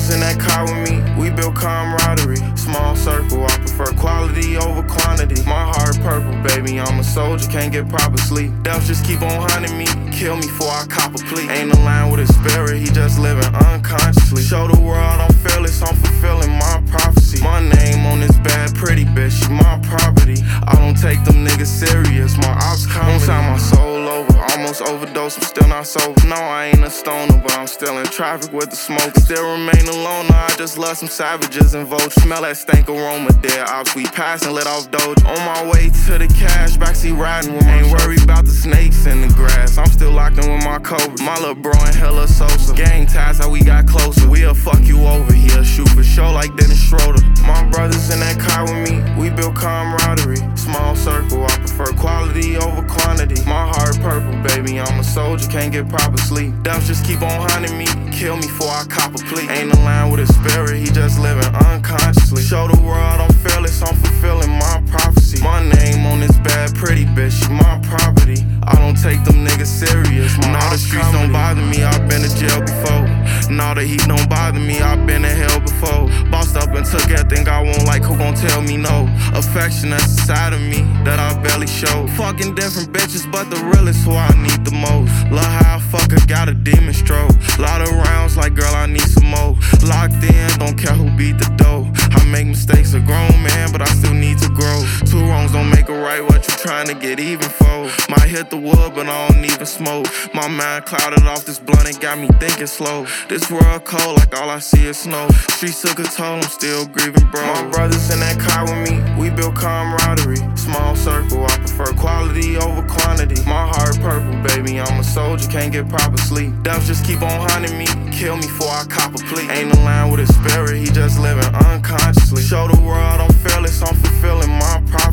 brothers in that car with me, we built camaraderie. Small circle, I prefer quality over quantity. My heart purple, baby, I'm a soldier, can't get proper sleep. Death just keep on hunting me, kill me before I cop a plea. Ain't aligned with his spirit, he just living unconsciously. Show the world I'm fearless, I'm fulfilling my prophecy. My name on this bad pretty bitch, she my property. I don't take them niggas serious, my ops comedy. Won't sign my soul over, almost overdose, I'm still not sober. No, I ain't a stoner, but I'm still in traffic with the smoke. Still remain alone, I just love some savages and vultures. Smell that stank aroma, dead ops, we pass and let off doge. On my way to the cash, backseat riding with my ain't worried about the snakes in the grass. I'm still locked in with my cobras. My little bro and hella Sosa. Gang ties, how we got closer. We'll fuck you over here, shoot for show like Dennis Schroeder. My brothers in that car with me, we built camaraderie. Small circle, I prefer quality over quantity. My heart purple, baby, I'm a soldier, can't get proper sleep. Death just keep on hunting me, kill me before I cop a plea. Ain't aligned with his spirit, he just living unconsciously. Show the world I'm fearless, I'm fulfilling my prophecy. My name on this bad pretty bitch, she my property. I don't take them niggas serious. Nah, the streets don't bother me, I've been to jail before. Nah, the heat don't bother me, I've been to hell before. Bossed up and took everything I want, like who gon' tell me no? Affection that's a side of me that I barely show. Fucking different bitches, but the realest who I need the most. Love how I fuck her, got a demon stroke. Lot of rounds, like girl, I need some more. Locked in, don't care who beat the dough. I make mistakes, a grown man, but I still need to grow. Two wrongs don't make a right, what you trying to get even for? Might hit the wood, but I don't even smoke. My mind clouded off this blunt, it got me thinking slow. This world cold, like all I see is snow. Streets took a toll, I'm still grieving, bro. My brothers in that car with me, we built camaraderie. Small circle, I prefer quality over quantity. My heart purple, baby, I'm a soldier, can't get proper sleep. Death just keep on hunting me, kill me before I cop a plea. Ain't aligned. aligned with his spirit, he just living unconsciously. Show the world I'm fearless, I'm fulfilling my promise.